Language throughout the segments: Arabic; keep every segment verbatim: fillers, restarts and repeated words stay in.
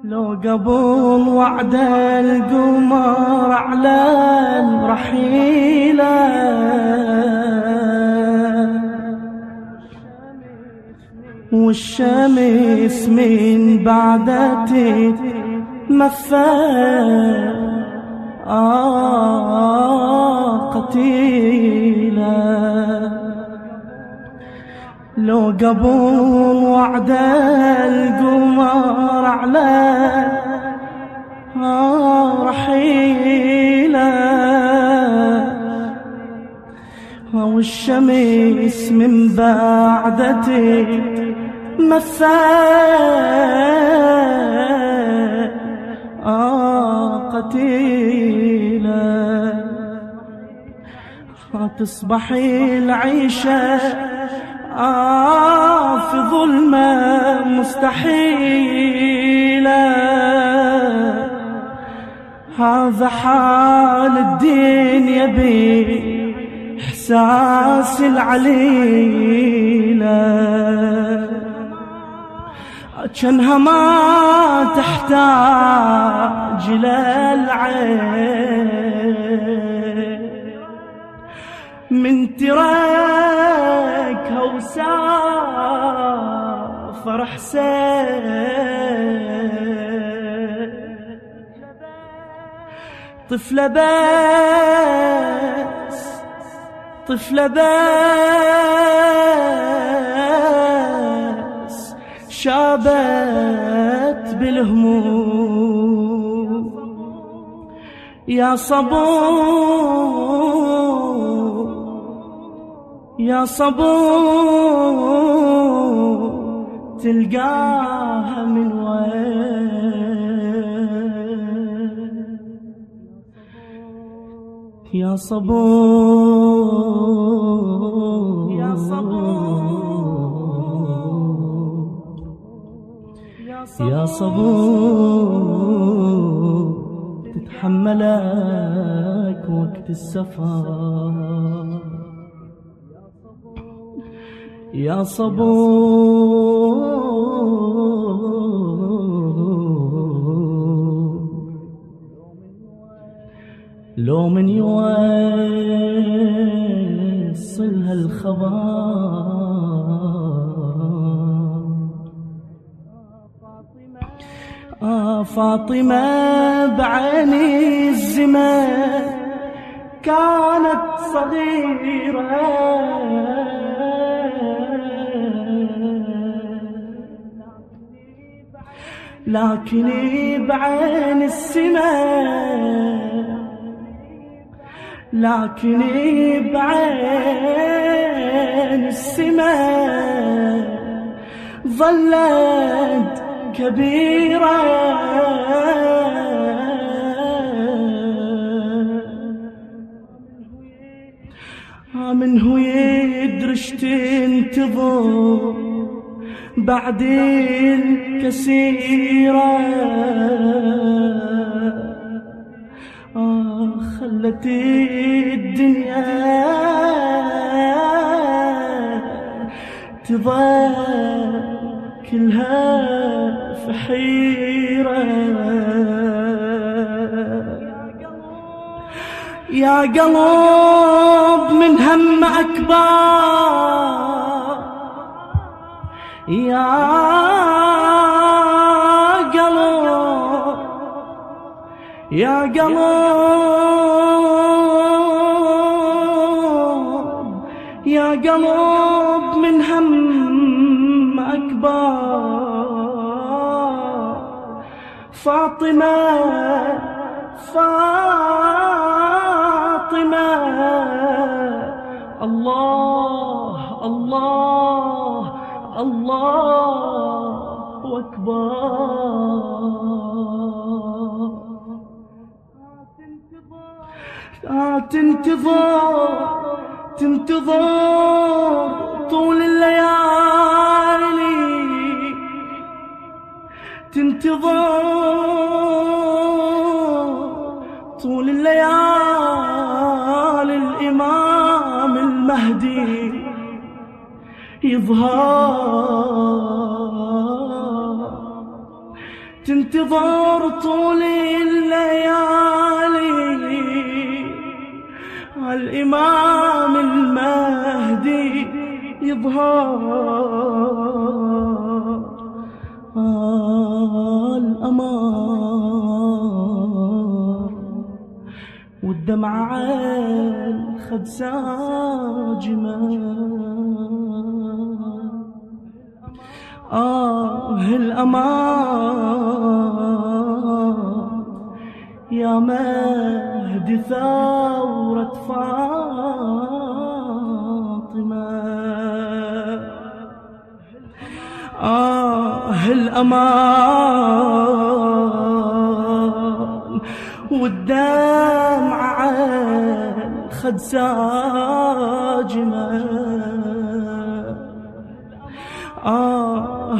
لو قبل وعد القمر على الرحيلة والشمس من بعدتي مفى آه قتيلة. لو قبل وعد القمر على آه رحيلة والشمس من بعدتي مفى آه قتيلة. تصبحي العيشة آه في ظلمة مستحيلة. هذا حال الدنيا بي إحساس العليلة. كانها ما تحتاج للعين من تراكها وسافر حسين. طفلة بس طفلة بس شابت بالهموم. يا صبور يا صبور تلقاها من وين. يا صبور يا صبور يا صبور تتحملك وقت السفر. يا صبور لو من يوصلها الخبر. آه فاطمة بعيني الزمان كانت صغيرة لكني بعين السماء لكني بعين السماء ظلت كبيرة. منه يدرش تنتظر بعد الكسيرة. آه خلت الدنيا تضل كلها في حيرة. يا قلب من هم أكبر. يا قلب يا قلب يا قلب من هم أكبر. فاطمة فاطمة الله الله الله أكبر. تنتظر تنتظر طول الليالي. تنتظر طول الليالي الإمام المهدي يظهر. تنتظر طول الليالي الإمام المهدي يظهر. آه الأمار والدمع على الخد ساجمة. آه الأمان يا مهدي ثورة فاطمة. آه الأمان والدمع على الخد ساجمة. آه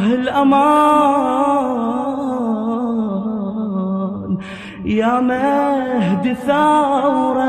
الأمان يا مهدي ثورة